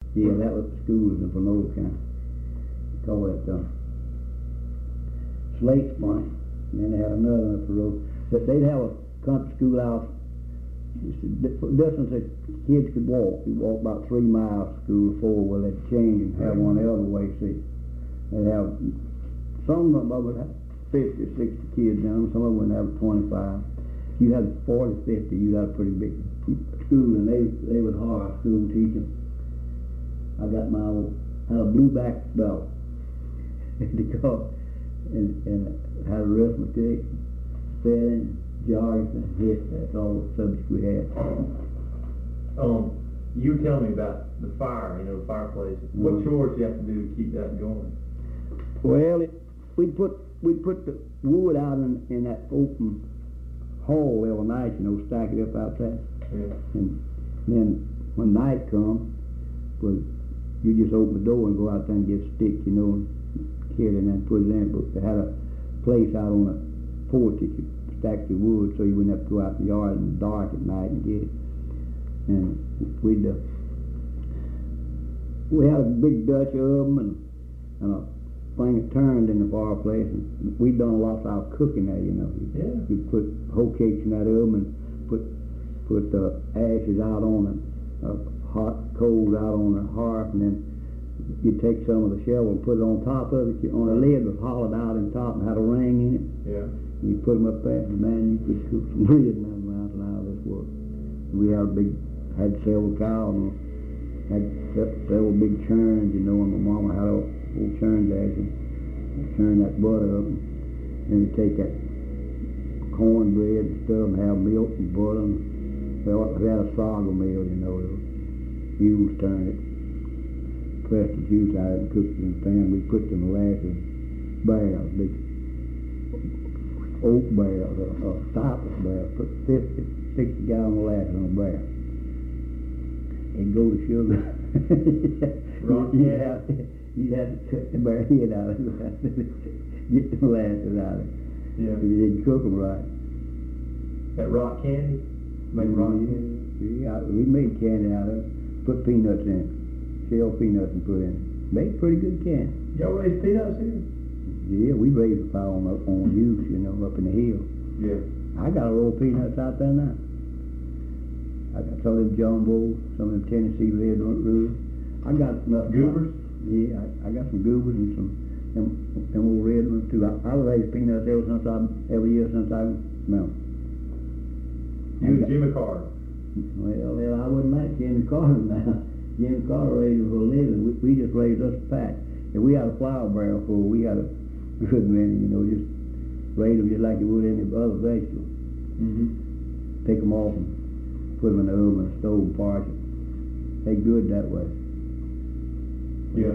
Yeah, that was the school in Panola County. Call it Slate Point. And then they had another one up the road. But they'd have a country schoolhouse. Distance that kids could walk. You walk about 3 miles to school before where they'd change and have one the other way seat. They'd have some of them would have 50 or 60 kids in them. Some of them would have 25. If you had 40, 50, you had a pretty big school, and they would hire school teachers. I got had a blueback belt and had arithmetic, spelling, geography, and history. That's all the subjects we had. You were telling me about the fire, the fireplace. What chores do you have to do to keep that going? Well, we'd put the wood out in that open hall every night, stack it up outside. Yeah. And then when night comes, you just open the door and go out there and get sticks, and carry it and then put it in. But they had a place out on the porch that you stack your wood so you wouldn't have to go out in the yard in the dark at night and get it. And we had a big Dutch oven and a thing that turned in the fireplace, and we'd done lots of our cooking there, Yeah. You put whole cakes in that oven and put the ashes out on it, hot coals out on the hearth, and then you'd take some of the shovel and put it on top of it. On a lid was hollowed out in top and had a ring in it. Yeah. You put them up there, and man, you could cook some bread in that mountain out of this work. We had several cows, and had several big churns, and my mama had old churns there, and churn that butter up, and then you take that cornbread and stuff, and have milk and butter, and we had a saga mill, the mules turned it, pressed the juice out and cooked it in the pan. We put the molasses barrels, big oak barrels, or cypress barrels, put 50, 60 gallon molasses on a barrel. And go to sugar. You'd have to cut the barrel head out of it, get the molasses out of it. Yeah. You didn't cook them right. That rock candy? Make rock candy? Yeah, we made candy out of it. Put peanuts in it. Shell peanuts and put in it. Made pretty good candy. Y'all raise peanuts here? Yeah, we raised a pile on use, up in the hills. Yeah. I got a roll of peanuts out there now. I got some of them jumbos, some of them Tennessee red roots. I got enough. Goobers? Yeah, I got some goobers and them old red ones too. I raised peanuts every year since I remember. You and Jimmy Carter? Well, I wouldn't like Jimmy Carter now. Jimmy Carter raised for a living. We just raised us a pack. And we had a flour barrel full. We had a good many, just raise them just like you would any other vegetable. Mm-hmm. Take them off and put them in the oven and stove and parch it. They good that way. Yeah.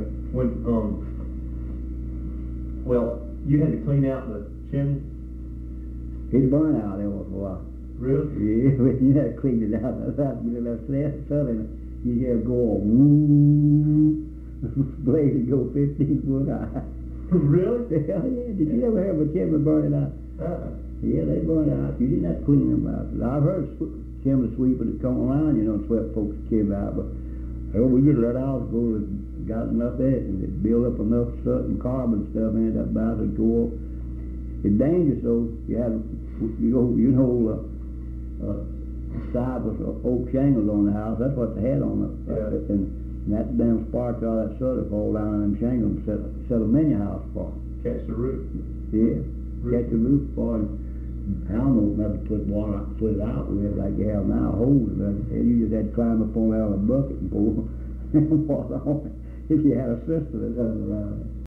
Well, you had to clean out the chimney? It's burned out there once in a while. Really? Yeah, but you had to clean it out. That's how you sun in it. You hear it go on, woo, blade would go 15 foot high. Really? Hell yeah. Did you ever have a chimney burning out? Yeah, they burn out. You didn't have to clean them out. I've heard chimney sweepers that come around, swept folks' chimney out, but we just let ours go. Got enough of it, and it built up enough certain carbon stuff in it that about to go up. It's dangerous though. Cypress or oak shingles on the house. That's what they had on it. Yeah. And that damn sparks, all that soda fall down on them shingles and set a mini house for. Catch the roof. Yeah. Catch the roof for. And I don't know enough to put it out with like you have now, hose. You just had to climb up on out of a bucket and pour water on it. If you had a sister that doesn't around it.